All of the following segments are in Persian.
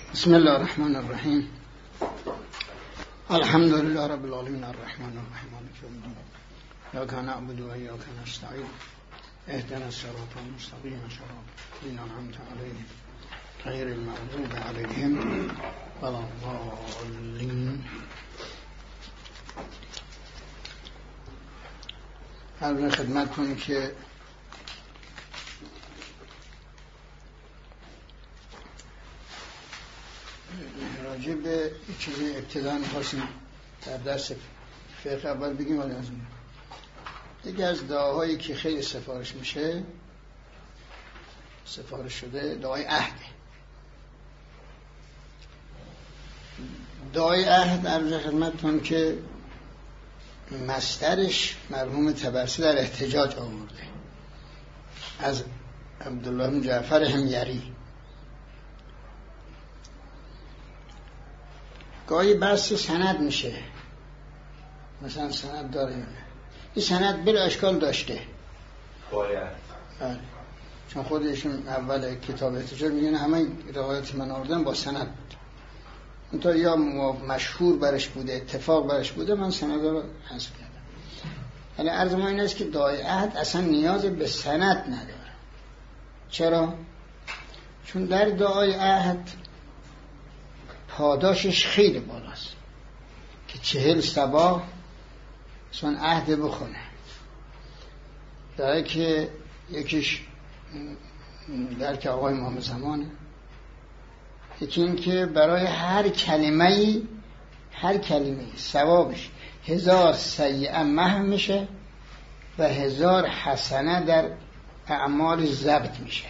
بسم الله الرحمن الرحیم. الحمد لله رب العالمین الرحمن الرحیم مالک یوم الدین ایاک نعبد و ایاک نستعین اهدنا الصراط المستقیم صراط الذین انعمت علیهم غیر المغضوب علیهم ولا الضالین. عرض خدمتتون که راجع به چیزی ابتدا می‌خواستیم در درس فقه اول بگیم، ولی از اون یکی از دعاهایی که خیلی سفارش میشه، سفارش شده، دعای عهد. دعای عهد عرض خدمتتون که مصدرش مرحوم طبرسی در احتجاج آورده از عبدالله بن جعفر حمیری. گاهی بحث سند میشه، مثلا سند داره، این سند بلا اشکال داشته باید، چون خودشون اول کتاب احتجاج میگن همه روایات من آوردن با سند بود، اونتا یا مشهور برش بوده، اتفاق برش بوده، من سند رو حذف کردم. ولی عرض ما این است که دعای عهد اصلا نیاز به سند نداره. چرا؟ چون در دعای عهد پاداشش خیلی بالاست که 40 صباح چون عهد بخونه، داره که یکیش در که آقای امام زمانه، یکی این که برای هر کلمه ثوابش 1000 سیئه محو میشه و 1000 حسنه در اعمال ضبط میشه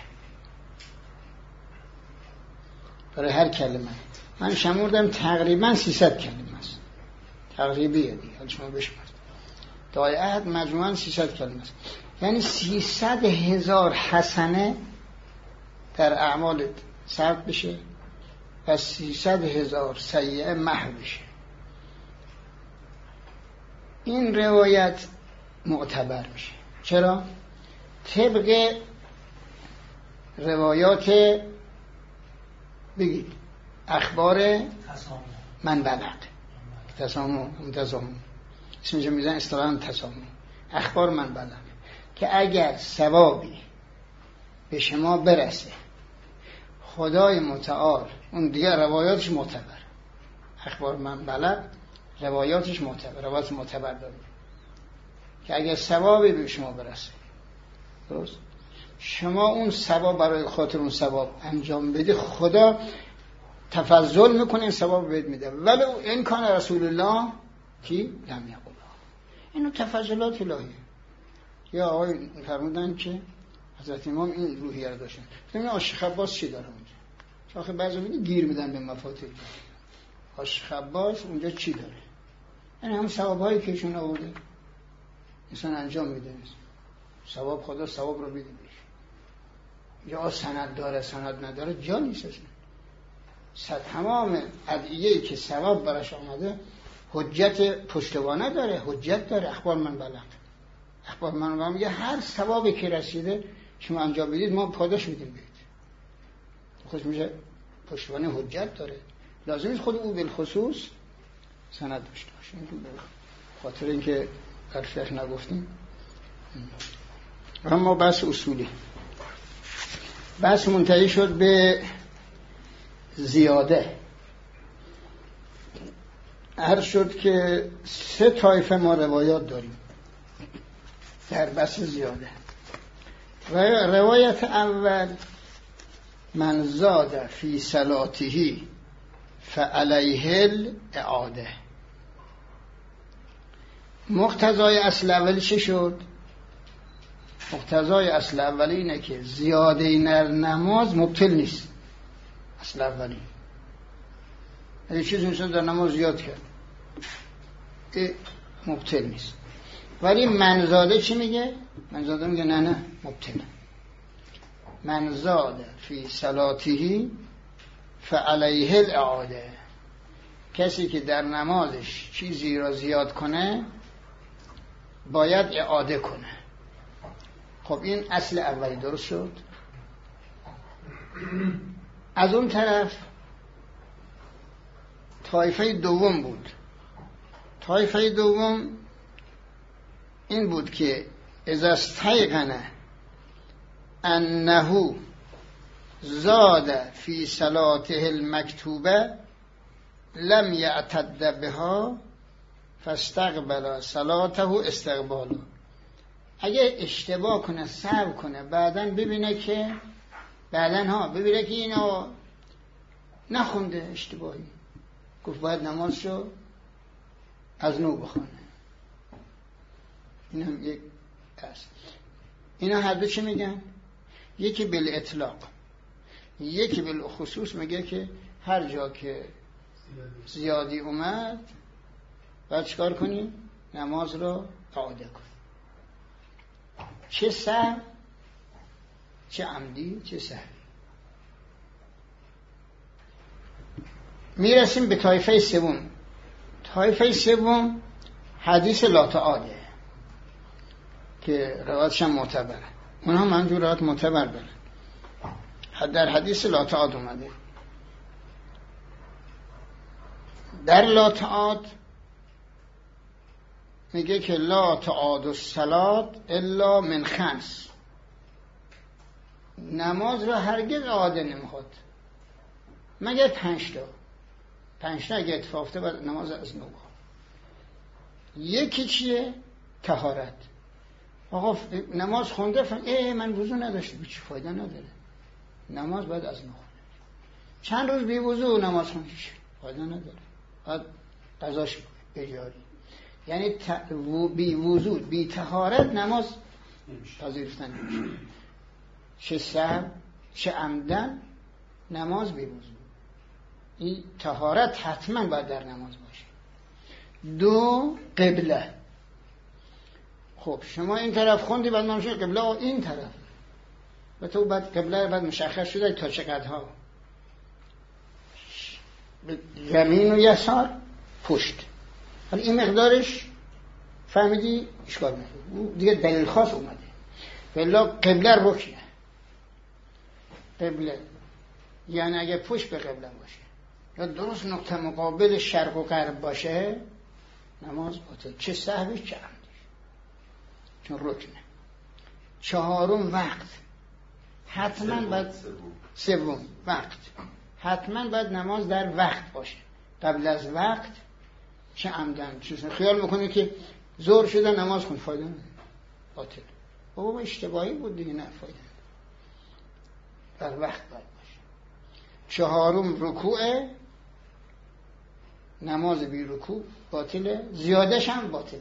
برای هر کلمه. من شمردم تقریبا 300 کلمه است، تقریبیه دیگه، حالا شما بشمارید. دعای عهد مجموعاً 300 کلمه است، یعنی 300,000 حسنه در اعمال ثبت بشه و 300,000 سیئه محو بشه. این روایت معتبر میشه. چرا؟ طبق روایات بگید اخبار من بلغ، تسامح اسمش میزن اصطلاحاً تسامح، اخبار من بلغ، که اگر ثوابی به شما برسه خدای متعال، اون دیگه روایاتش معتبر، اخبار من بلغ روایاتش معتبر، روایات معتبر داره که اگر ثوابی به شما برسه، درست، شما اون ثواب برای خاطر اون ثواب انجام بدی، خدا تفضل میکنه این ثواب بهت میده. ولی این کان رسول الله کی لم یقول، اینو تفضلات الهیه. یا آقای فرمودن که حضرت امام این روحیه رو داشتن. ببین عاشق عباس چی داره اونجا؟ چون آخه بعضی وقتا گیر میدن به مفاتیح. عاشق عباس اونجا چی داره؟ یعنی هم ثوابایی که ایشون آورده انسان انجام میده، ثواب خدا ثواب رو میده بهش. یا سند داره سند نداره جا نیست اصلا. تمام ادعیه‌ای که ثواب براش آمده حجت پشتوانه داره، حجت داره. اخبار من بلغ، اخبار من بلغ میگه هر ثوابی که رسیده شما انجام بدید ما پاداش میدیم بهت. خوش میشه پشتوانه حجت داره، لازم نیست خود او بالخصوص سند داشته باشه. خاطر اینکه در فقه نگفتیم. اما بحث اصولی، بحث منتهی شد به زیاده. عرض شد که 3 طایفه ما روایات داریم در بحث زیاده. روایت اول من زاد فی صلاته فعلیه الاعاده. مقتضای اصل اولی چه شد؟ مقتضای اصل اولی اینه که زیاده در نماز مبطل نیست. اصل اولی یه چیز انسان در نماز زیاد کرد مبطل نیست. ولی منزاده چی میگه؟ منزاده میگه نه مبطل. منزاده فی صلاته فعلیه الاعاده، کسی که در نمازش چیزی را زیاد کنه باید اعاده کنه. خب این اصل اولی درست شد. از اون طرف طایفه دوم بود. طایفه دوم این بود که اذا استیقن انه زاد فی صلاته المکتوبه لم یعتد بها فاستقبل صلاته استقباله. اگه اشتباه کنه سهو کنه بعدن ببینه که اینو نخونده اشتباهی، گفت باید نمازشو از نو بخونه. این هم یک هست. اینا هر دو چه میگن؟ یکی بالاطلاق، یکی بالخصوص میگه که هر جا که زیادی اومد باید چکار کنیم؟ نماز رو اعاده کنیم، چه سهو چه عمدی چه سهوی. میرسیم به طایفه سوم. طایفه سوم حدیث لا تعاده که روایتش هم معتبره. اونها منجور روایت معتبر دارن. در حدیث لا تعاد اومده. در لا تعاد میگه که لا تعاد الصلاة الا من خمس، نماز را هرگز اعاده نمیخواد مگر 5 تا. 5 تا اگه اتفاق افتاد باید نماز از نو بخواد. یکی چیه؟ طهارت. آقا نماز خونده من وضو نداشته، چه فایده نداره، نماز باید از نو خونده. چند روز بی وضو نماز خونده فایده نداره، باید قضاش بجاری. یعنی بی وضو بی طهارت نماز پذیرفتن نمیشه، چه سهو چه عمدن نماز بی وضو. این طهارت حتما باید در نماز باشه. 2 قبله. خب شما این طرف خوندی بعد نمیشه قبله این طرف و تو بعد قبله بعد مشخص شده تا چقدرها، یمین و یسار پشت. حالا این مقدارش فهمیدی اشکال نداره، دیگه دلیل خاص اومده. ولی قبله رکنه. قبله یعنی اگه پشت به قبله باشه یا درست نقطه مقابل شرق و غرب باشه نماز باطل، چه سهوی چه عمدی، چون رکنه. 4 وقت حتما باید، 3 وقت حتما باید نماز در وقت باشه، قبل از وقت چه عمدن چه خیال میکنه که ظهر شده نماز خون، فایده نداره، باطل. بابا اشتباهی بود دیگه، نه فایده نداره، در وقت باید باشه. 4 رکوع، نماز بی رکوع باطله، زیادش هم باطله.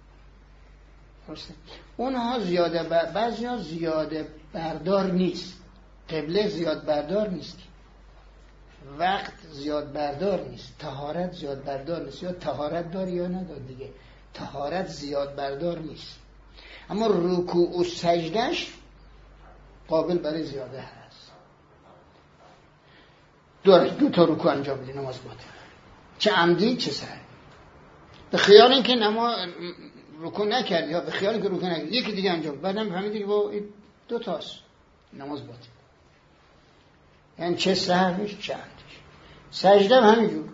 اونها زیاده بعضی‌ها زیاده بردار نیست، قبله زیاد بردار نیست، وقت زیاد بردار نیست، طهارت زیاد بردار نیست، یا طهارت داری یا نداری دیگه، طهارت زیاد بردار نیست. اما رکوع و سجدش قابل برای زیاده هست. 2 تا رکوع انجام بدی نماز باطل، چه عمدی چه سهوی. به خیال اینکه رکوع نکردی یا به خیال اینکه رکوع نکردی یکی دیگه انجام بعدم فهمیدی که با 2 تاست نماز باطل. یعنی چه سهویش چه عمدیش. سجده هم همینجور،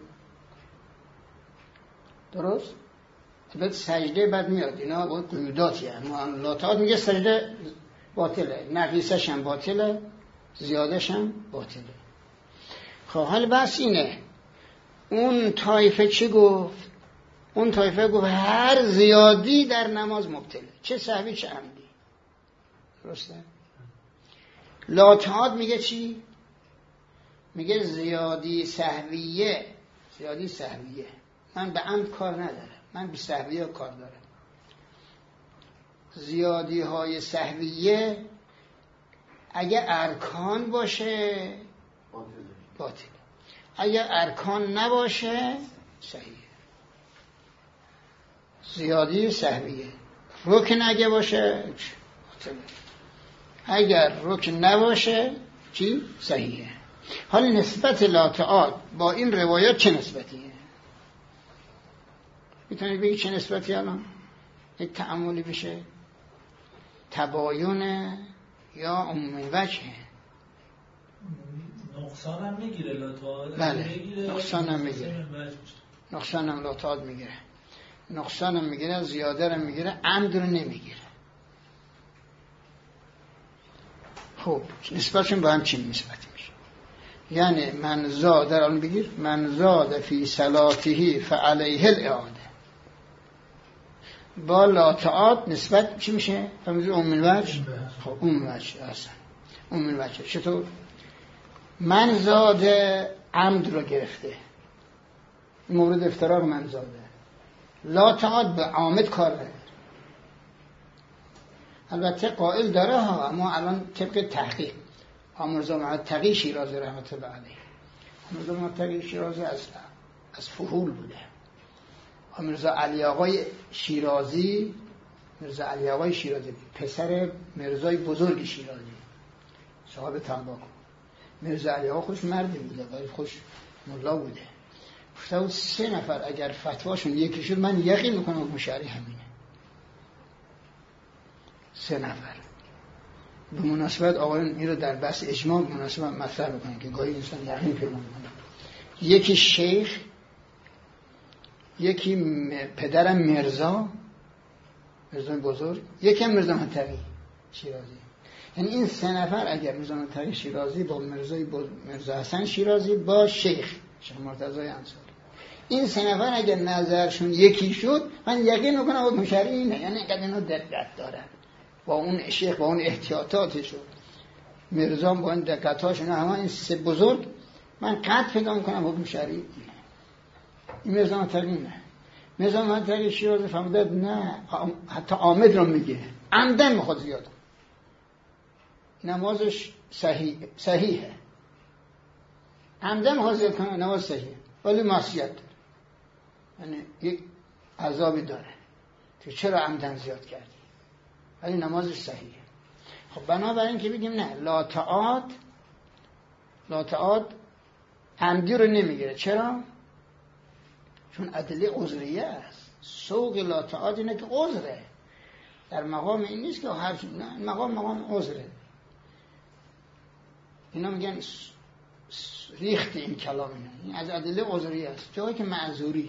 درست؟ بعد سجده بعد میاد، اینا با قیوداتی هم معاملاتات میگه سجده باطله، نقیصش هم باطله، زیادش هم باطله. خب حال بس اینه. اون طایفه چی گفت؟ اون طایفه گفت هر زیادی در نماز مبتله، چه سهوی چه عمدی. درسته؟ لا تعاد میگه چی؟ میگه زیادی سهویه. من به عمد کار ندارم، من به سهویه کار دارم. زیادی های سهویه اگه ارکان باشه باطل، اگه ارکان نباشه صحیح. زیادی سهویه. رکن اگه باشه باطل، اگر رکن نباشه چی؟ صحیحه. حالا نسبت لا تعاد با این روایات چه نسبتیه؟ میتونید بگید چه نسبتی؟ الان یک تأملی بشه، تباینه یا عمومی وجهه؟ نقصان هم میگیره لاتعاد. بله نقصان هم میگیره، نقصان هم لاتعاد میگیره، نقصان هم میگیره، زیاده هم میگیره، عمد رو نمیگیره. خب نسبتشون با هم چی نسبتی میشه؟ یعنی من زاد، در الان بگیر من زاد فی صلاته فعلیه الاعاده، با لاتعاد نسبت چی میشه؟ فهمیدید اون من وجه؟ خب اون من وجه اصلا اون من وجه. چطور؟ من زاد عمد رو گرفته، مورد افتراق من زاده، لاتعاد به عامد کار نداره. البته قائل داره ها، اما الان طبق تحقیق آمرزا محمد تقی شیرازی رحمت الله علیه، آمرزا محمد تقی شیرازی از فحول بوده. میرزا علی آقای شیرازی، میرزا علی آقای شیرازی پسر میرزای بزرگ شیرازی صاحب تنباکو، میرزا علی آقا خوش مردی بوده ولی خوش ملا بوده. گفته 3 نفر اگر فتواشون یکی شد من یقین میکنم حکم شرعی همینه. 3 نفر. به مناسبت آقایون این رو در بحث اجماع مناسبت مطرح میکنن که گاهی انسان یقین پیدا میکنه. یکی شیخ، یکی پدرم مرزا بزرگ، یکی هم مرزا منطقی شیرازی. یعنی این 3 نفر اگر مرزا منطقی شیرازی با مرزا حسن شیرازی با شیخ مرتضی انصاری، این 3 نفر اگر نظرشون یکی شد من یقین میکنم حکم شرعی اینه. یعنی اینقدر اینو دقت دارن با اون شیخ، با اون احتیاطاتشون، مرزا با این دقتاشون، همه این 3 بزرگ من قطع پیدا میکنم حکم شرعی اینه. این مرزا منطقی نه. مرزا منطقی شیرازی فهمیده نه، حتی عامد رو میگه، عمدن میخواد زیاد، نمازش صحیحه، عمدن میخواد زیاد کنه، نماز صحیحه ولی معصیت داره، یعنی یک عذابی داره که چرا عمدن زیاد کردی، ولی نمازش صحیحه. خب بنابراین که بگیم نه، لاتعاد عمدی رو نمیگیره. چرا؟ چون ادله عذریه است. سوق لاتعاد اینه که عذره، در مقام این نیست که حرف، نه مقام عذره. اینا میگن ریخت این کلام این از ادله عذریه است، جایی که معذوری.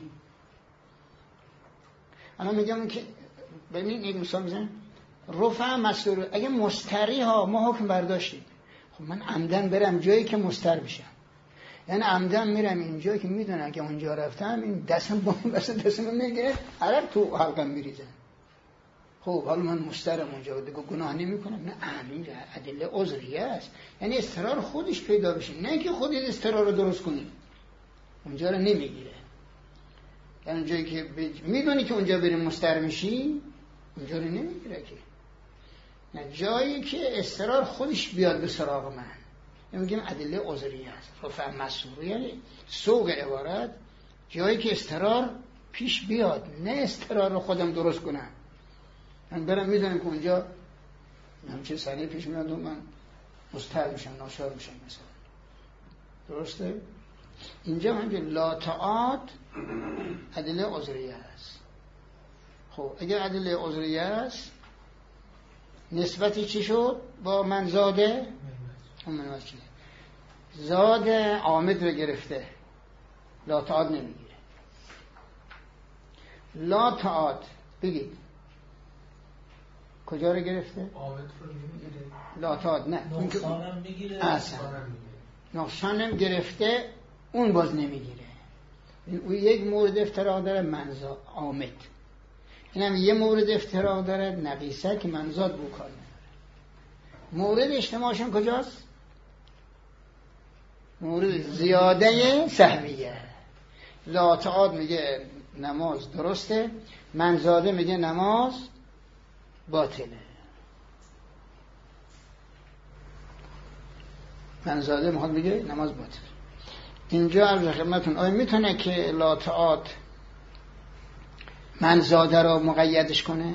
انا میگم که ببین یک مثال میزنم، رفع مستور، اگه مستری ها ما حکم برداشتیم، خب من عمدن برم جایی که مستر بشم، یعنی عمدن میرم اینجایی که میدونن که اونجا رفتم این دستم میگیره عرب تو حلقم میریزن. خب حالا من مسترم اونجا دیگه گناه نمیکنم. نه، امیر ادله عذریه است، یعنی استقرار خودش پیدا بشه، نه که خودت استقرار رو درست کنی. اونجا رو نمیگیره، یعنی اونجایی که میدونی که اونجا بریم مستر میشی اونجا رو نمیگیره که، نه، جایی که استقرار خودش بیاد به سراغ من، میگیم ادله عذریه است. رفع مسئول یعنی سوق عبارت جایی که استقرار پیش بیاد، نه استقرار رو خودم درست کنم. من برم میدونم که اونجا همچه سریع پیش میاد و من مستر میشم، ناشار میشم مثلا. درسته؟ اینجا هم که لاتعاد ادله عذریه است. خب اگر ادله عذریه است نسبتی چی شد با من زاده؟ من وجه زاد عامد رو گرفته، لاتعاد نمیگیره. لاتعاد بگید کجا رو گرفته؟ عامد رو نمیگیره. لاتعاد نه، نقصانم میگیره، نقصانم گرفته، اون باز نمیگیره. اون یک مورد افتراق داره منزاد عامد، اینم یه مورد افتراق داره نقیصه که منزاد بو کار نداره. مورد اجتماعشون کجاست؟ مورد زیاده سهویه. لاتعاد میگه نماز درسته، منزاده میگه نماز باطله. منزاده میخواد میگه نماز باطله. اینجا عرض خدمتون آیا میتونه که لاتعاد منزاده رو مقیدش کنه؟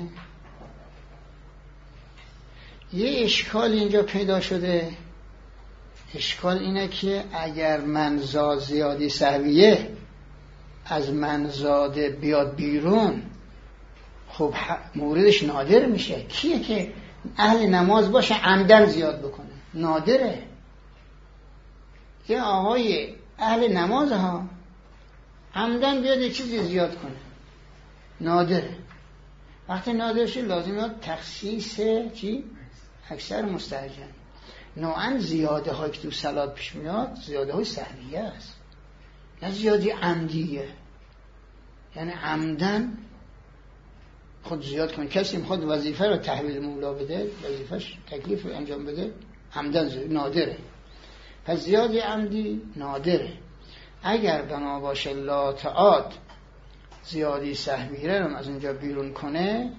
یه اشکال اینجا پیدا شده. اشکال اینه که اگر منزاد زیادی سهویه از منزاده بیاد بیرون، خب موردش نادر میشه. کیه که اهل نماز باشه عمدن زیاد بکنه؟ نادره. یه آقای اهل نماز ها عمدن بیاد یه چیزی زیاد کنه، نادره. وقتی نادر شد لازمه تخصیص چی؟ اکثر مستهجن. نوعا زیاده هایی که تو صلات پیش میاد زیاده های سهویه است، نه زیادی عمدیه. یعنی عمدن خود زیاد کنه. کسی میخواد وظیفه رو تحویل مولا بده، وظیفهش تکلیف رو انجام بده، عمدن زیاد نادره. پس زیادی عمدی نادره. اگر بنا باشه لاتعاد زیادی سهویه رو از اینجا بیرون کنه،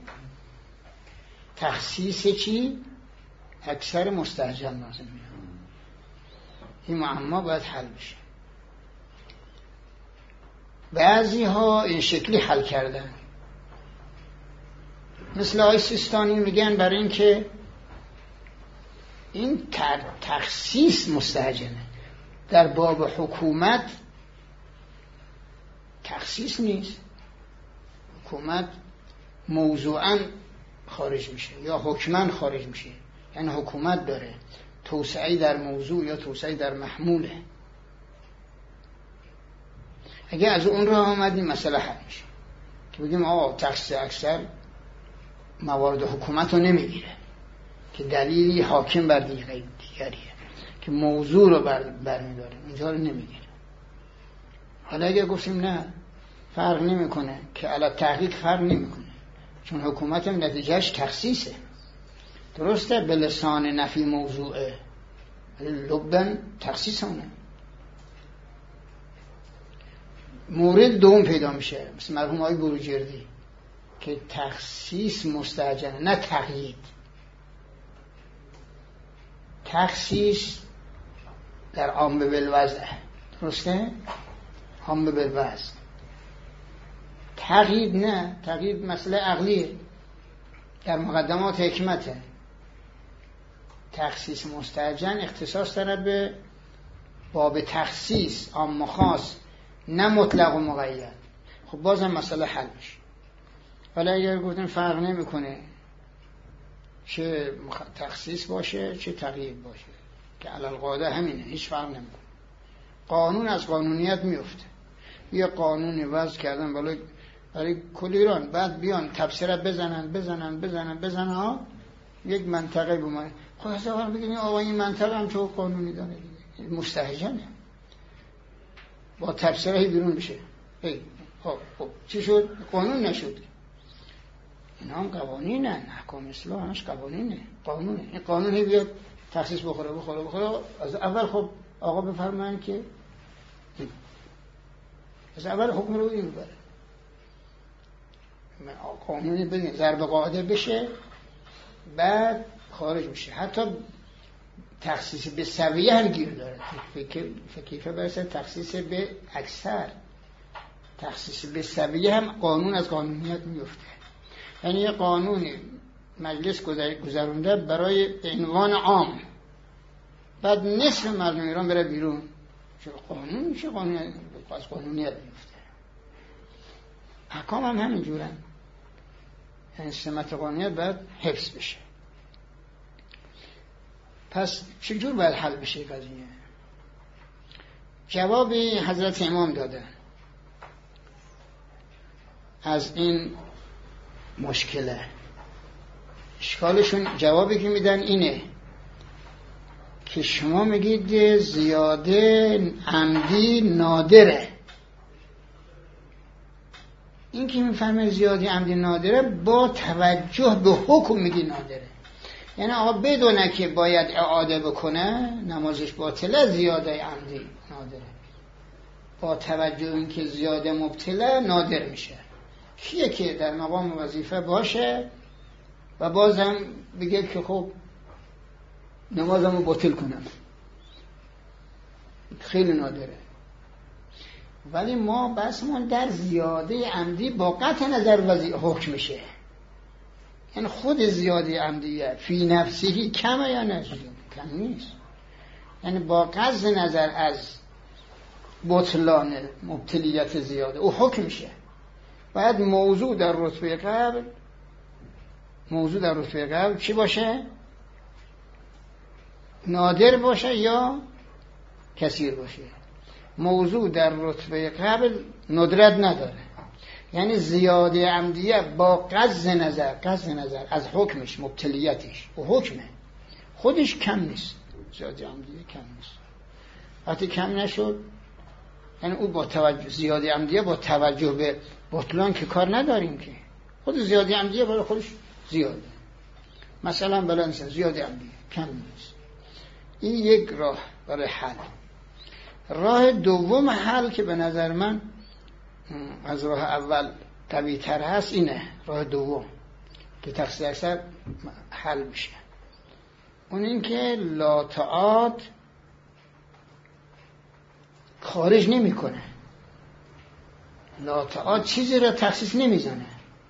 تخصیص چی؟ اکثر مستهجن لازم میاد. این معما باید حل بشه. بعضی ها این شکلی حل کردن، مثل آقای سیستانی میگن برای این که این تخصیص مستهجنه. در باب حکومت تخصیص نیست، حکومت موضوعاً خارج میشه یا حکماً خارج میشه. یعنی حکومت داره توسعه در موضوع یا توسعه در محموله. اگه از اون راه آمدیم مسئله حل میشه که بگیم آقا تخصیص اکثر موارد حکومت رو نمیگیره که دلیلی حاکم بر دیگریه که موضوع رو برمیداره، اینجا رو نمیگیره. حالا اگه گفتیم نه فرق نمیکنه، که علی تحقیق فرق نمیکنه، چون حکومت هم نتیجهش تخصیصه. درسته به لسان نفی موضوعه، لبن تخصیص اونه. مورد دوم پیدا میشه مثل مرحوم آقای بروجردی که تخصیص مستهجنه نه تقیید. تخصیص در عام بالوضع، درسته؟ عام بالوضع. تقیید نه، تقیید مسئله عقلیه، در مقدمات حکمته. تخصیص مستهجن اختصاص داره به باب تخصیص عام و خاص، نه مطلق و مقید. خب بازم مسئله حل میشه. ولی اگر گفتن فرق نمیکنه چه تخصیص باشه چه تقیید باشه، که علی القاعده همینه، هیچ فرق نمیکنه. قانون از قانونیت میفته. یه قانونی وضع کردن برای کل ایران، بعد بیان تفسیرات بزنن ها یک منطقه بمونه. خب اصلا بگید آقا این منطقه هم چه قانونی داره دیگه، مستهجنه، با تفسیرات بیرون بشه. خب چی شد؟ قانون نشد. اینا هم قوانینه، احکام اسلام همش قوانینه، قانونه. این قانون بیاد تخصیص بخوره از اول. خب آقا بفرمایید که از اول حکم رو این ببره، قانونی بگیم ضرب قاعده بشه بعد خارج میشه. حتی تخصیص به سویه هم گیر داره، فکیفه برسه تخصیص به اکثر. تخصیص به سویه هم قانون از قانونیت میفته. یعنی یه قانونی مجلس گذرونده برای عنوان عام، بعد نصف مردم ایران بره بیرون، چه قانون میشه، از قانونیت میفته. احکام هم همین جورن، یعنی سمت قانونیت باید حفظ بشه. پس چجور باید حل بشه قضیه؟ جوابی حضرت امام دادن از این مشکله. اشکالشون جوابی که میدن اینه که شما میگید زیاده عمدی نادره. این که میفهمه زیادی عمدی نادره با توجه به حکم میگی نادره. یعنی آقا بدونه که باید اعاده بکنه نمازش باطله، زیاده عمدی نادره. با توجه این که زیاده مبتله نادر میشه. کیه که در مقام وظیفه باشه و بازم بگه که خب نمازمو باطل کنم، خیلی نادره. ولی ما بسمون در زیاده عمدی با قطع نظر حکم میشه. یعنی خود زیاده عمدیه فی نفسه کمه یا نه؟ کم نیست. یعنی با قطع نظر از بطلان مبتلیت زیاده او حکم میشه. باید موضوع در رتبه قبل چی باشه؟ نادر باشه یا کثیر باشه. موضوع در رتبه قبل ندرت نداره، یعنی زیاده عمدیه با قصد نظر از حکمش، مبتلیتش و حکمه خودش کم نیست. زیاده عمدیه کم نیست. وقتی کم نشد یعنی او با توجه، زیاده عمدیه با توجه به بطلان که کار نداریم که، خود زیاده عمدیه برای خودش زیاده. مثلا بلنسه زیاده عمدیه کم نیست. این یک راه برای حل. راه دوم حل که به نظر من از راه اول قوی تر هست اینه، راه دوم که تقصیر اکثر حل میشه، اون این که لاطعات خارج نمی کنه، لاطعات چیزی را تخصیص نمیزنه.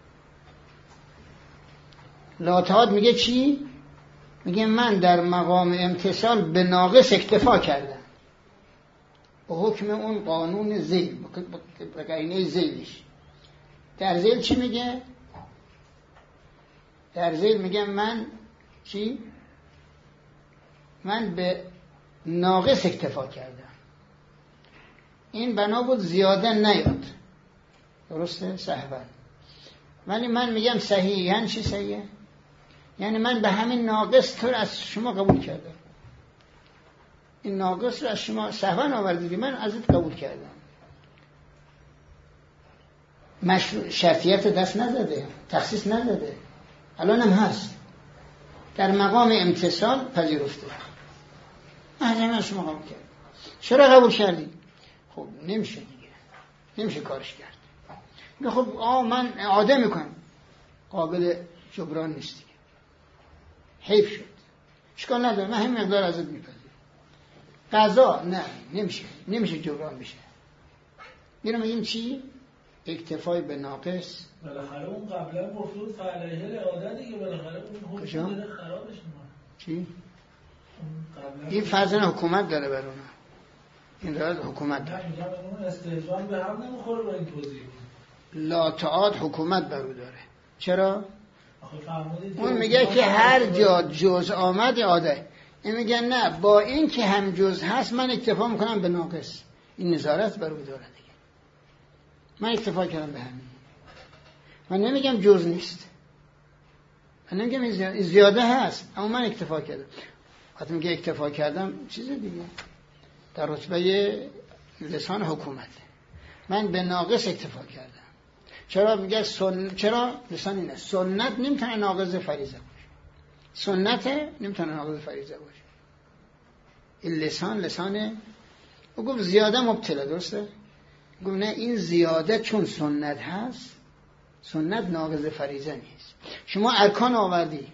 لاطعات میگه چی؟ میگه من در مقام امتصال به ناقص اکتفا کردم به حکم اون قانون ذیل، به قرینه ذیلش. در ذیل چی میگه؟ در ذیل میگه من چی؟ من به ناقص اکتفا کردم. این بنا بود زیاده نیاد، درسته؟ سهوا. ولی من میگم صحیح. یعنی چی صحیحه؟ یعنی من به همین ناقص طور از شما قبول کردم. این ناقص رو از شما سهوا آوردید، من ازت قبول کردم. شرطیت دست نزده، تخصیص نزده، الان هم هست. در مقام امتصال پذیرفته. من شما قبول کردم. چرا قبول کردی؟ خب نمیشه دیگه، نمیشه کارش کرد. میگه خب من اعاده میکنم، قابل جبران نیست دیگه، حیف شد، اشکال نداره، من همین مقدار ازت میپذیرم. قضا نه، نمیشه جبران بشه. میرم این چی؟ اکتفای به ناقص. بالاخره اون قبلا گفتود فعلیه الاعاده دیگه، بالاخره اون حکم داره خرابش میکنه. چی؟ این فرض حکومت داره بر اونا، این راه حکومت داره. میگم اون استهزان به هم نمیخوره با این توضیح. لاطعات حکومت بر او داره. چرا؟ اون میگه که هر جا جز آمد عاده. این میگه نه، با این که هم جز هست من اکتفا میکنم به ناقص. این نظارت بر او داره دیگه. من اکتفا کردم به همین. من نمیگم جز نیست، من نمیگم این زیاده هست، اما من اکتفا کردم. وقتی میگه اکتفا کردم چیز دیگه، در رتبه لسان حکومت من به ناقص اکتفا کردم. چرا میگه چرا لسان اینه؟ سنت نمیتونه ناقض فریضه باشه. سنت نمیتونه ناقض فریضه باشه. این لسان او گفت زیاده مبتلا، درسته؟ گفت نه، این زیاده چون سنت هست، سنت ناقض فریضه نیست. شما ارکان آوردی،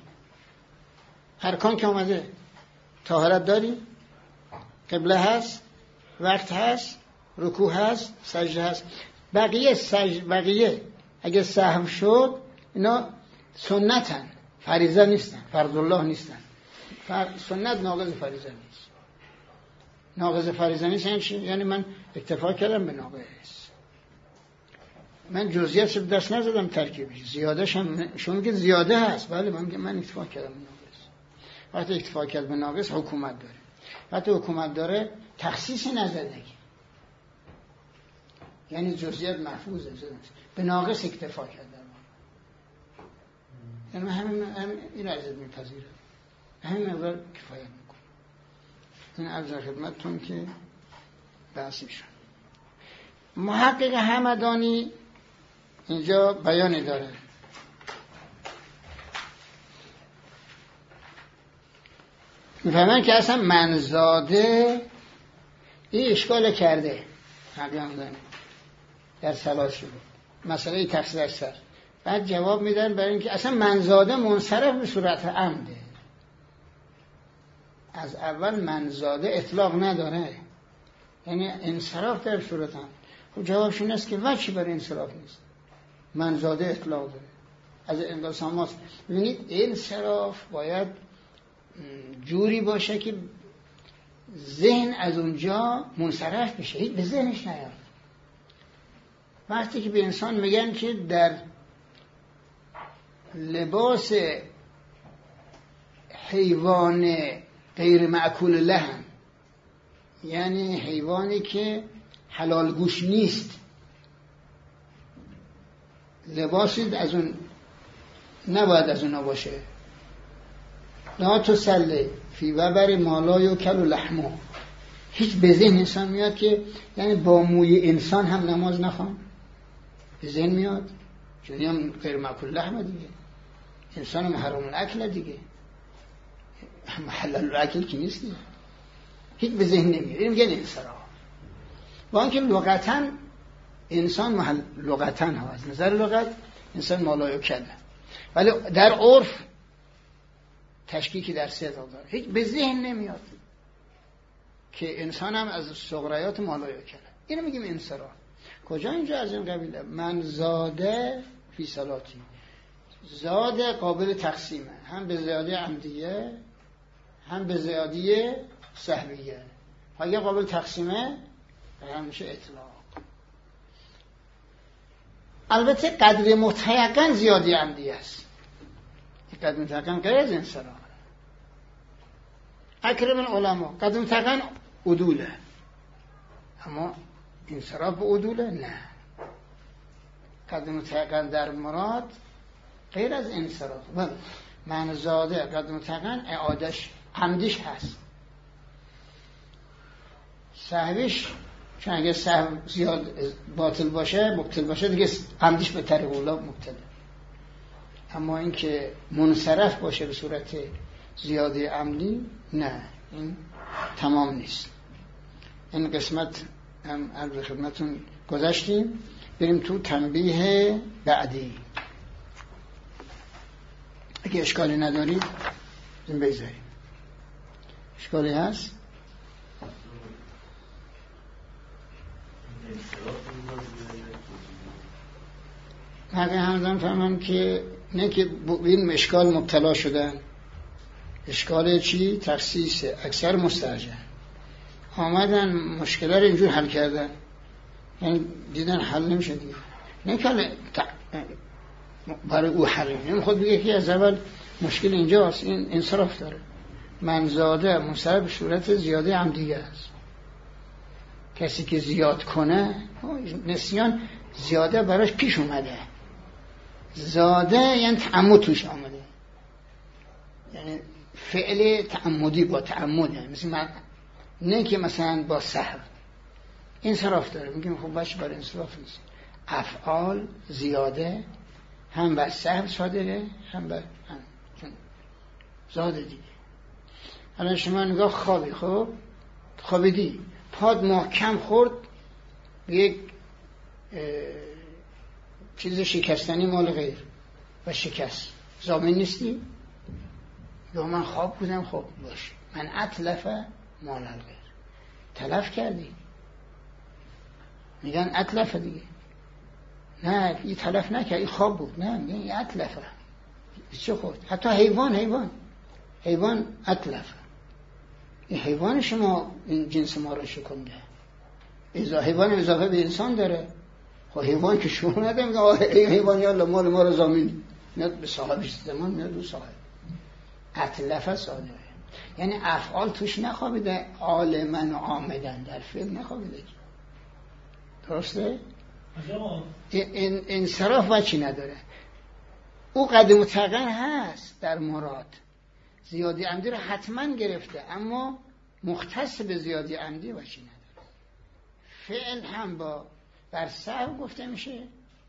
ارکان که آمده، طهارت داری، قبله هست، وقت هست، رکوع هست، سجده هست. بقیه اگه سهم شد اینا سنتن، فریضه نیستن، فرض الله نیستن. سنت ناقض فریضه نیست. ناقض فریضه نیست یعنی چی؟ یعنی من اکتفا کردم به ناقص، من جزئیاتش رو دست نزدم ترکیبش، زیادهش هم شما میگید زیاده هست، بله من اکتفا کردم به ناقص. وقتی اکتفا کرد به ناقص حکومت داره. وقتی حکومت داره تخصیصی نزده، یعنی جزئیات محفوظه، به ناقص اکتفا کردن. یعنی همین این ازت میپذیره، همین مقدار کفایت میکنه. این عرض خدمتتون که بحثی شد. محقق همدانی اینجا بیانی داره. میفهمن که اصلا منزاده این اشکال کرده حقیقتا در سلاسل مسئله تفسیر اکثر. بعد جواب میدن برای اینکه اصلا منزاده منصرف به صورت عمده. از اول منزاده اطلاق نداره، یعنی انصراف در صورت عمد. خب جوابش این است که وجهی برای انصراف نیست، منزاده اطلاق داره از انقسامات. ببینید انصراف باید جوری باشه که ذهن از اونجا منصرف بشه، هیچ به ذهنش نیاد. وقتی که به انسان میگن که در لباس حیوان غیر معکول لحم یعنی حیوانی که حلال گوش نیست، لباسی از اون نباید از اونا باشه. لا تسلی فی وبر مالای و کل و لحمو. هیچ به ذهن انسان میاد که یعنی با موی انسان هم نماز نخوان؟ به ذهن میاد؟ چون هم غیر مأکول لحمه دیگه، انسان محرم الاکل دیگه، حلال الاکل که نیست دیگه. هیچ به ذهن نمیاد. این میگن انصراف. با اینکه لغتاً انسان لغتاً ها از نظر لغت انسان مالای و کله، ولی در عرف تشکیکی در صدا داره. هیچ به ذهن نمیاد که انسان هم از صغریات مالای و کله. اینو میگیم انصراف. کجا اینجا از این قبیله؟ من زاده فی صلاتی، زاده قابل تقسیمه، هم به زیاده عمدیه هم به زیادی سهویه. اگه قابل تقسیمه هم میشه اطلاق. البته قدر متیقن زیادی عمدی است. قدر متیقن غیر از انصراف. اکرم العلماء قدر متیقن عدوله، اما انصراف به عدوله نه. قدر متیقن در مراد غیر از انصراف. من زاده قدر متیقن اعادش عمدیش هست، سهویش چون اگه سهو زیاد باطل باشه مبتل باشه دیگه عمدیش به طریق اولا مبتله. اما این که منصرف باشه به صورت زیاده عمدی نه، این تمام نیست. این قسمت هم عرض خدمتون گذاشتیم. بریم تو تنبیه بعدی. اگه اشکالی ندارید این بگذاریم. اشکالی هست؟ حقیقه همزن فهمم که نه که این اشکال مبتلا شدن. اشکال چی؟ تخصیص اکثر مستعجل آمدن مشکل رو اینجور حل کردن، یعنی دیدن حل نمیشه دیگه، نه که برای او حل نمیشه. خود بگه که از اول مشکل اینجاست، این انصراف داره. من زاده منصرف به صورت زیاده عمدیه است. کسی که زیاد کنه نسیان زیاده براش پیش اومده، زاده یعنی تعمد توش آمده، یعنی فعل تعمدی با تعمده. مثل من نه که مثلا با سهو انصراف داره، میگیم خب باشه برای انصراف نیست. افعال زیاده هم بر سهو صادره هم بر چون زاده دیگه. الان شما نگاه خوابی، خب خوابیدی پاد محکم خورد به یک چیز شکستنی مال غیر و شکست، ضامن نیستی؟ یا من خواب بودم، خب باشه من اتلف مال غیر، تلف کردی، میگن اتلف دیگه. نه این تلف نکرد، این خواب بود. نه میگن این اتلفه. چه خود؟ حتی حیوان اتلفه. این حیوان شما این جنس ما رو شکنده. حیوان اضافه به انسان داره. خب حیوان که شما نده میگه این حیوان یا مال ما رو ضامن میاد به صاحبش زمان میاد به صاحب. اتلفه صادره، یعنی افعال توش نخوابیده، عالمن و آمدن در فعل نخوابیده. درسته؟ این انصراف وچی نداره. او قد متقن هست در مراد، زیادی عمدی رو حتما گرفته، اما مختص به زیادی عمدی وچی نداره. فعل هم با بر سهو گفته میشه.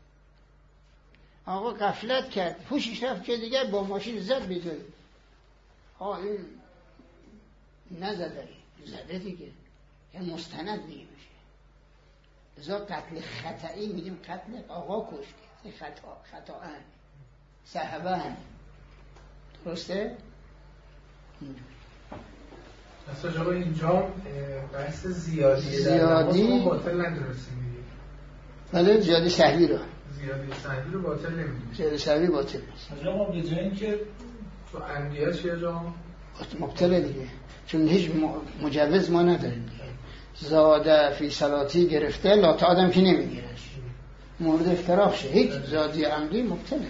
آقا غفلت کرد، هوشش رفت که دیگر با ماشین زد بیدوی، این نزده، زده دیگه، یه مستند دیگه میشه. ازا قتل خطایی میگیم قتل آقا کشت، خطاان سهوان. درسته؟ اصلا جاقا اینجا بحث زیادی باطل ندرسیم میگیم، ولی زیادی سهوی رو باطل نمیدیم. زیادی سهوی باطل نیست. ما به جای اینکه تو اندیه چیه جا مبتله دیگه، چون هیچ مجوز ما نداریم دیگه. زاده فی صلاتی گرفته لاتا آدم که نمیگیرش، مورد افتراق شه. هیچ زادی عمدی مبتله.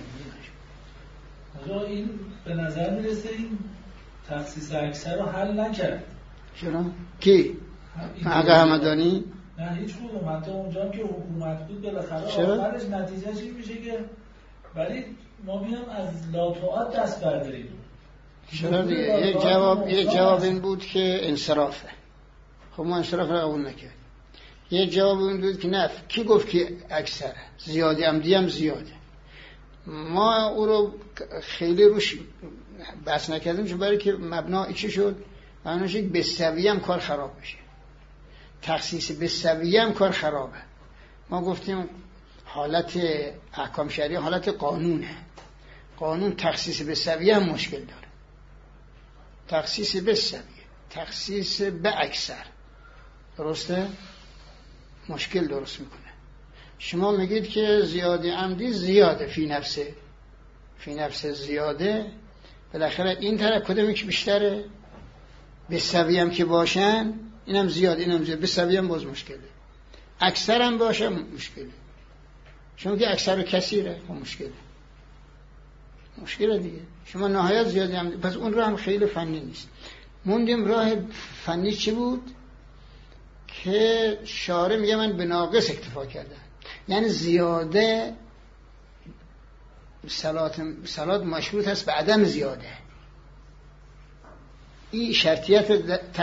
این به نظر میرسه این تخصیص اکثر رو حل نکرد. چرا؟ کی؟ حق همدانی؟ نه هیچ کدوم. حتی اونجا که حکومت بود بالاخره آخرش نتیجهش این میشه که ولی ما بیام از لاطاعت دست برداریم. چرا دیگه؟ یک جواب این بود که انصرافه. خب ما انصراف رو قبول نکرد. یک جواب این بود که نه، کی گفت که اکثره؟ زیادی عمدی هم زیاده. ما او رو خیلی روش بحث نکردیم چون برای که مبنا چی شد؟ مبناش یک بالسویه هم کار خراب بشه. تخصیص بالسویه هم کار خرابه. ما گفتیم حالت احکام شرعی حالت قانونه. قانون تخصیص بالسویه هم مشکل داره. تخصیص بالسویه، تخصیص به اکثر، درسته؟ مشکل درست میکنه. شما میگید که زیادی عمدی زیاده فی نفسه زیاده، بالاخره این طرف کدومی که بیشتره؟ بالسویه هم که باشن اینم زیاد اینم زیاد، بالسویه هم باز مشکله. اکثر هم باشه مشکله. شما که اکثر کثیره مشکله دیگه. شما نهایت زیادی هم پس اون راه هم خیلی فنی نیست. موندیم راه فنی چی بود؟ که شارع میگه من به ناقص اکتفا کردم، یعنی زیاده صلات مشروط هست به عدم زیاده. این شرطیت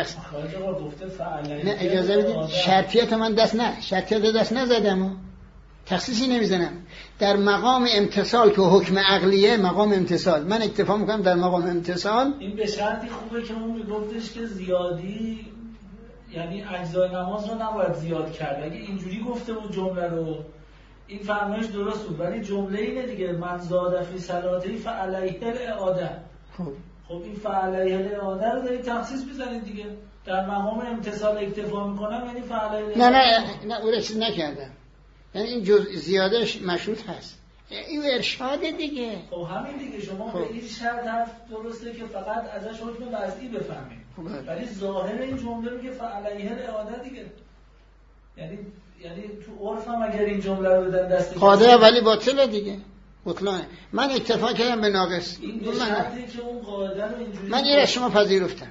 نه اجازه بدید شرطیت من دست نزدم تخصیصی نمیزنم. در مقام امتصال که حکم عقلیه، مقام امتصال من اکتفا میکنم در مقام امتصال. این به شرطی خوبه که اون میگفتش که زیادی یعنی اجزای نماز رو نباید زیاد کرد. اگه اینجوری گفته بود جمله رو این فرمایش درست بود، ولی جمله اینه دیگه من زاد فی صلاتی فعلیه الاعاده. خب این فعلیه الاعاده رو دارید تخصیص بزنید دیگه. در مقام امتصال اکتفا میکنم یعنی فعلیه نه اون چیز نکردم. یعنی این زیادش مشروط هست. این ارشاد دیگه. خب همین دیگه شما به این شرط حرف درسته که فقط ازش حکم وضعی بفهمید. ولی ظاهر این جمله میگه فعلیه الاعاده دیگه. یعنی تو عرف هم اگر این جمله رو بدن دست قاعده ولی باطله دیگه. بطلانه. من اکتفا کردم به ناقص. این به شرطی که اون قاعده رو اینجوری من این را شما پذیرفتم.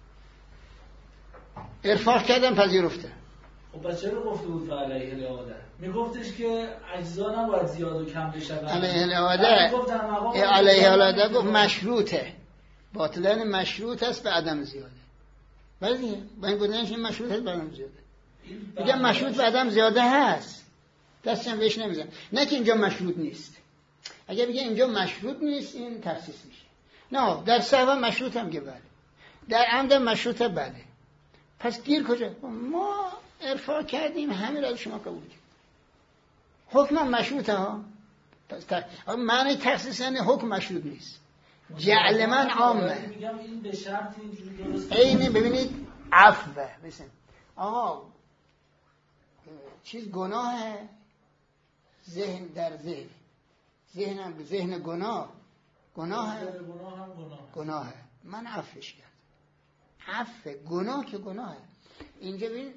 ارفاق کردم پذیرفتم. خب بچه رو گفته بود فعلیه الاعاده؟ میگفتش که اجزا نباید زیاد و کم بشه. علیه الاعاده گفت مشروطه. باطلان مشروط هست به عدم زیاده. ولی دیگه با این بودنش این مشروط هست به عدم زیاده. میگم مشروط به عدم زیاده هست. دستم بهش نمیزن. نه که اینجا مشروط نیست. اگه بگه اینجا مشروط نیست این تخصیص میشه. نه در سهو مشروط هم که بله. در عمد مشروطه بله. پس گیر کجا؟ ما ارفاع کردیم همین را شما قبول کردیم. حکم مشروطه ها. پس معنی تخصیص یعنی حکم مشروط نیست. جعل من عامه. میگم این به شرط اینجوری درست. اینه ببینید عفو بسن. آقا چیز گناه ذهن در ذهن ذهن گناه من عفوش کردم. عفو گناه که گناهه. اینجا ببین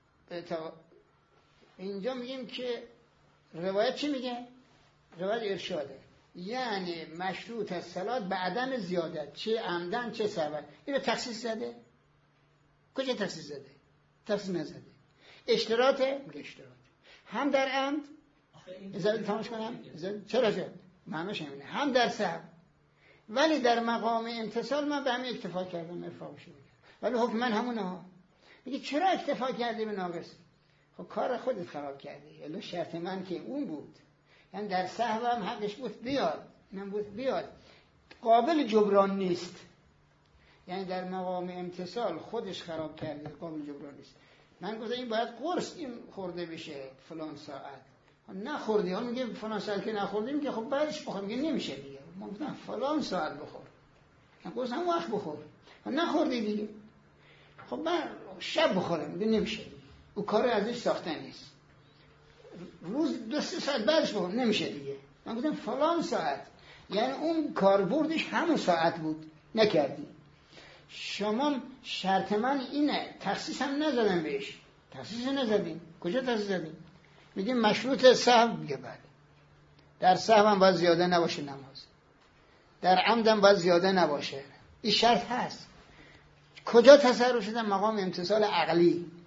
اینجا میگیم که روایت چی میگه؟ روایت ارشاده، یعنی مشروط الصلات به عدم زیادت، چه عمدن چه سهوا. اینو تخصیص زده؟ کجا تخصیص زده؟ تخصیص نزده. اشتراطه؟ میگه اشتراط. هم در عمد ازاله تماش کنم؟ چرا شد؟ معنیش همینه. هم در سهو. ولی در مقام امتصال من به همین اکتفا کردم ارفاع شده. ولی حکم من همونه ها. میگه چرا اکتفا کردی به ناقص؟ خب کار خودت خراب کردی. الا شرط من که اون بود. یعنی در سهو هم حقش بود بیاد. من بود بیاد. قابل جبران نیست. یعنی در مقام امتصال خودش خراب کرده، قابل جبران نیست. من گفتم این باید قرص این خورده بشه فلان ساعت. نخوردی ها میگه فلان ساعت که نخوردیم که خب بعدش بخور. میگه نمیشه دیگه. من گفتم فلان ساعت بخور. من گفتم هم وقت بخور. نخوردی دیگه. خب من شب بخورم. میگه نمیشه. او کار ازش ساخته نیست. روز 2-3 ساعت بعدش بخور. نمیشه دیگه. من گفتم فلان ساعت. یعنی اون کاربردش همون ساعت بود. نکردی. شما شرط من اینه. تخصیص هم نزدن بهش. تخصیص نزدین. کجا تخصیص زدین؟ میگیم مشروط سهو. میگه بله. در سهو هم باید زیاده نباشه نماز. در عمد هم باید زیاده نباشه. این شرط هست. کجا تصرف شدن؟ مقام امتصال عقلی.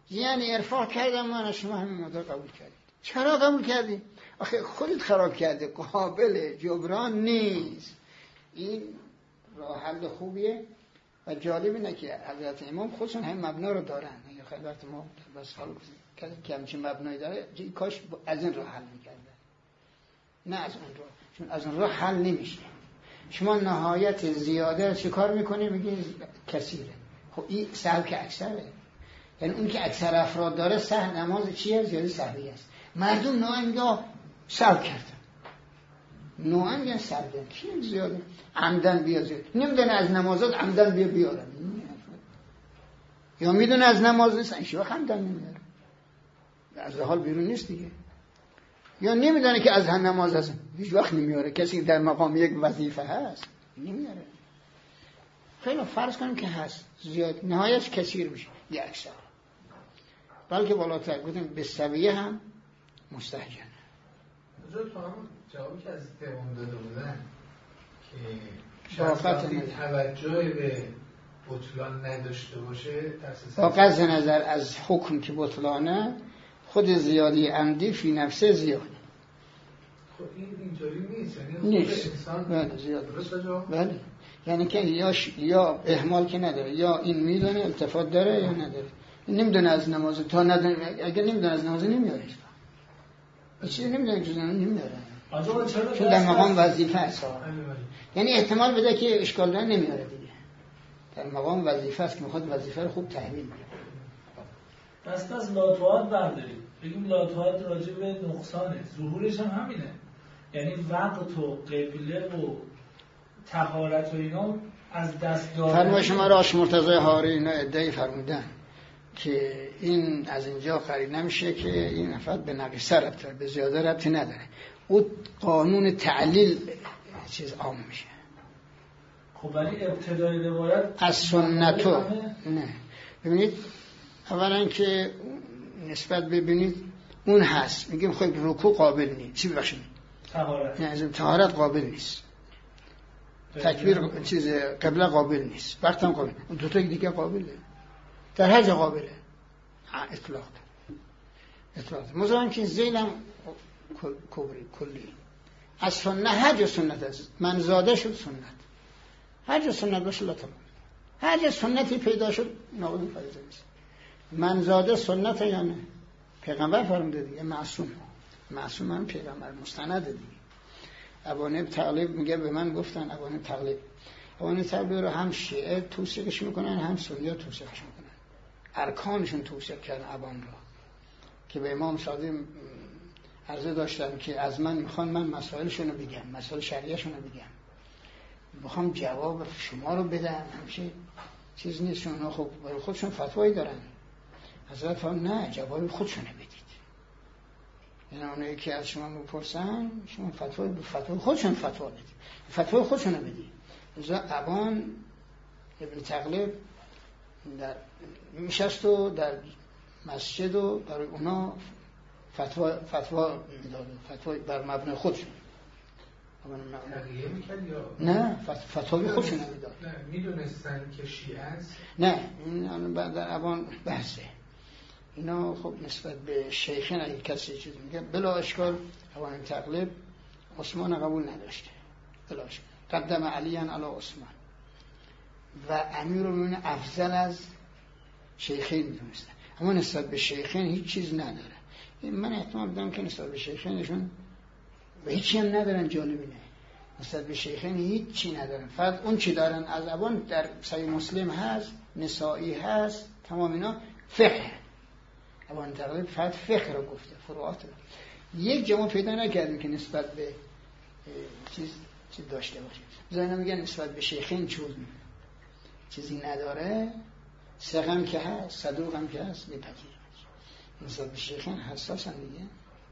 یعنی ارفاع کردم من، شما همین مقدار قبول کردید. چرا قبول کردید؟ آخه خودت خراب کرده، قابل جبران نیست. این راه حل خوبیه و جالب اینه که حضرت امام خودشون هم مبنا رو دارن. اگه خیلی وقت ما بس حال که همچین مبنایی داره، کاش از این راه حل میکردن، نه از اون راه، چون از اون راه حل نمیشه. شما نهایت زیاده رو چه کار میکنی؟ میگی کثیره. خب این سهو که اکثره، یعنی اون که اکثر افراد داره سهو نماز چیه؟ زیادی سهوی است. مردم نوعا یا سهو کردن، نوعا یا سهو کردن، کی زیاده عمدن بیا زیاد نمیدونه از نمازات عمدن بیا بیارن، یا میدونه از نماز نیست این شوخ عمدن نمیاره، از حال بیرون نیست دیگه، یا نمیدونه که از هم نماز هست هیچ وقت نمیاره. کسی در مقام یک وظیفه هست نمیاره. خیلی فرض کنیم که هست زیاد، نهایت کثیر میشه یا اکثر، بلکه بالاتر بودیم به سویه هم مستحجنه. حضرت تو همون جوابی که از دوام داده بودن که شخص وقتی توجه به بطلان نداشته باشه با قصد نظر از حکم که بطلانه، خود زیادی عمدی فی نفسه زیاده. خب این اینطوری نیست، یعنی نیست. بله زیاد. بله یعنی که یا اهمال که نداره، یا این میدونه التفات داره یا نداره. نمیدونه از نماز، تا ندونه، اگر نمیدونه از نماز نمیاره، این چیزی نمیدونه که نمیاره، چون در مقام وظیفه است. یعنی احتمال بده که اشکال داره نمیاره دیگه، در مقام وظیفه است که میخواد وظیفه رو خوب تحویل بده. دست از لاتوات برداریم، بگیم لاتوات راجع به نقصانه، ظهورش هم همینه، یعنی وقت و قبله و طهارت و اینا از دست دادن. فرما شما راش مرتضی هاری اینا ادعای فرمودن که این از اینجا قرین نمیشه که این افراد به نقیصه ربط داره، به زیاده ربطی نداره، او قانون تعلیل چیز عام میشه. خب ولی ابتدای روایت از سنتو نه. ببینید اولا که نسبت ببینید اون هست، میگیم خب رکوع قابل نیست، چی ببخشید طهارت، نه طهارت قابل نیست، تکبیر چیز قبله قابل نیست، وقت هم قابل، اون دو تا دیگه قابله، در هر جا قابله، اطلاق مثلا که زیلم کلی از سنت، هر جا سنت است، من زاده شد سنت، هر جا سنت باشه لطمه، هر جا سنتی پیدا شد ناقض فریضه نیست. من زاده سنت یا نه؟ پیغمبر فرموده دیگه، معصوم من پیغمبر مستند دیگه. ابوانب تقلیب میگه به من گفتن ابوانب تقلیب رو هم شیعه توصیفش میکنن هم سنی توصیفش میکنن، ارکانشون توصیف کردن ابان رو که به امام صادق عرضه داشتن که از من میخوان من مسائلشون رو بگم، مسائل شریعهشون رو بگم، میخوام جواب شما رو بدم، همشه چیز نیست، شما خب برای خودشون فتوایی دارن. حضرت فرمود نه، جواب خودشون رو بدید، یعنی اونایی که از شما میپرسن شما فتوای خودشون فتوا بدید، فتوای خودشون رو بدید. مثلا ابان ابن تغلب در میشست و در مسجد و برای اونا فتوا میداد، فتوا بر مبنای خودشون تغییر میکرد یا نه فتوای خودشون میداد. نه میدونستن که شیعه است؟ نه این در ابان بحثه اینا. خب نسبت به شیخین اگه کسی چیز میگه بلا اشکال، ابان تغلب عثمان قبول نداشته، بلا اشکال قدم علیان علی عثمان و امیرالمومنین افضل از شیخین میدونستن، اما نسبت به شیخین هیچ چیز نداره. من احتمال بدم که نسبت به شیخینشون و هیچی هم ندارن. جالبی نه، نسبت به شیخین هیچ چی ندارن، فقط اون چی دارن از ابان در صحیح مسلم هست، نسائی هست، تمام اینا فقه. ابان تقریب فقط فقه رو گفته، فروعات رو. یک جمع پیدا نکردیم که نسبت به چیز داشته باشه. زاینا میگن نسبت به شیخین چیزی نداره، ثقه که هست، صدوق هم که هست، میپذیره. نسبت به شیخین حساسن دیگه.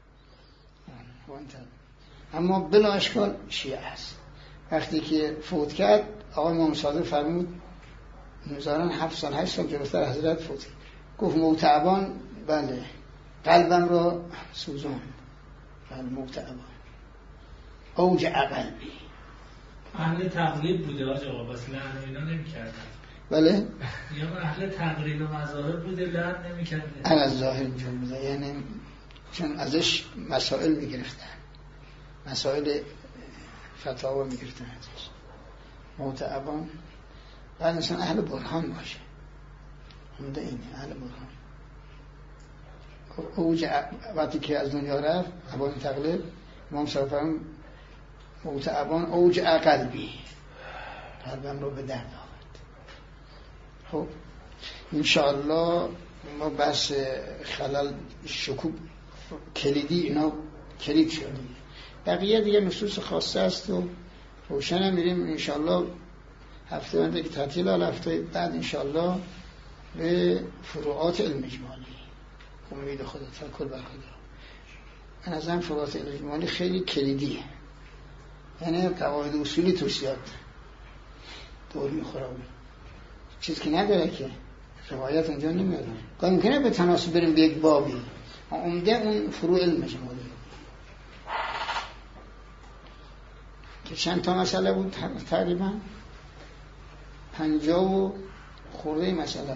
اما بلا اشکال شیعه است. وقتی که فوت کرد آقای امام صادق فرمود نظران 7 سال 8 سال جلوتر حضرت فوت کرد، گفت موت ابان بله قلبم را سوزون، بله موت ابان اوج قلبی. اهل تقلید بوده آقا، بس لعن و اینا نمی‌کردن. بله یا اهل تقریر و مظاهر بوده لعن نمی‌کرده از ظاهر اینجور بوده، یعنی چون ازش مسائل میگرفتن، مسائل فتاوا میگرفتن ازش موت ابان. بعد مثلا اهل برهان باشه، همده اینه اهل برهان. اوج وقتی که از دنیا رفت ابان تقلب، امام صاحب موت ابان اوج قلبی، قلبم رو به درد آورد. خب انشاءالله ما بس خلل شکوب کلیدی اینا کلید شده، بقیه دیگه نصوص خاصه است و روشن هم میریم انشاءالله. هفته بعد که تعطیل حال هفته بعد انشاءالله به فروعات علم اجمالی، امید خدا توکل بر خدا. من از این فروعات علم اجمالی خیلی کلیدیه، یعنی قواعد اصولی توصیات دوری خرابی چیز که نداره که روایت اونجا نمیاد. گاهی ممکنه به تناسب بریم به یک بابی، عمده اون فروع علم اجمالی که چند تا مسئله بود، تقریبا 50 و خورده مسئله.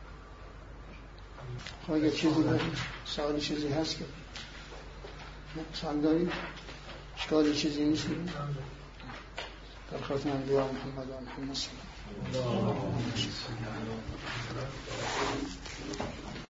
خب اگه چیزی داریم سوالی چیزی هست که سوال داریم؟ اشکالی چیزی نیست؟ در خاتم انبیاء محمد و محمد صلی الله علیه و سلم.